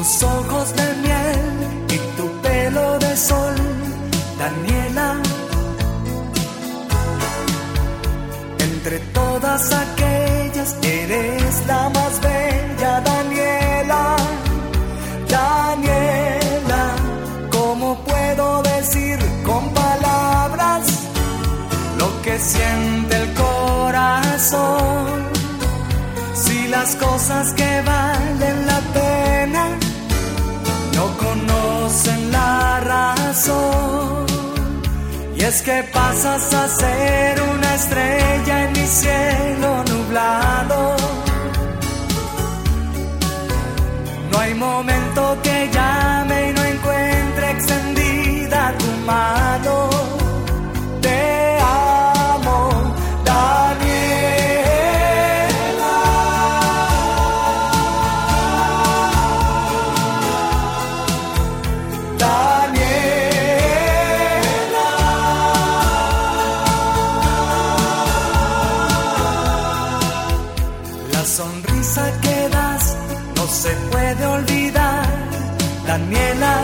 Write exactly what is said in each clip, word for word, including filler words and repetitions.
tus ojos de miel y tu pelo de sol, Daniela. Entre todas aquellas eres la más bella, Daniela. Daniela, ¿cómo puedo decir con palabras lo que siente el corazón? Si las cosas que valen la pena no conocen la razón. Y es que pasas a ser una estrella en mi cielo nublado. No hay momento que llame y no encuentre extendida tu mano. Te amo, Daniela. Daniela. La sonrisa que das no se puede olvidar, Daniela,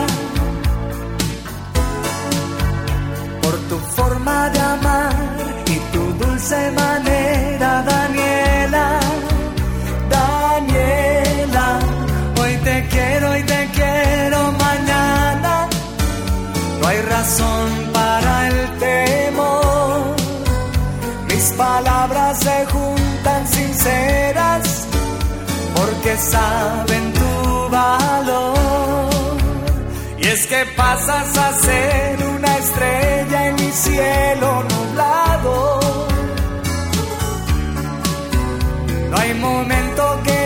por tu forma de amar y tu dulce manera, Daniela. Daniela, hoy te quiero y te quiero mañana. No hay razón para el temor. Mis palabras se juntan sinceras porque saben tu valor. Y es que pasas a ser una estrella en mi cielo nublado. No hay momento que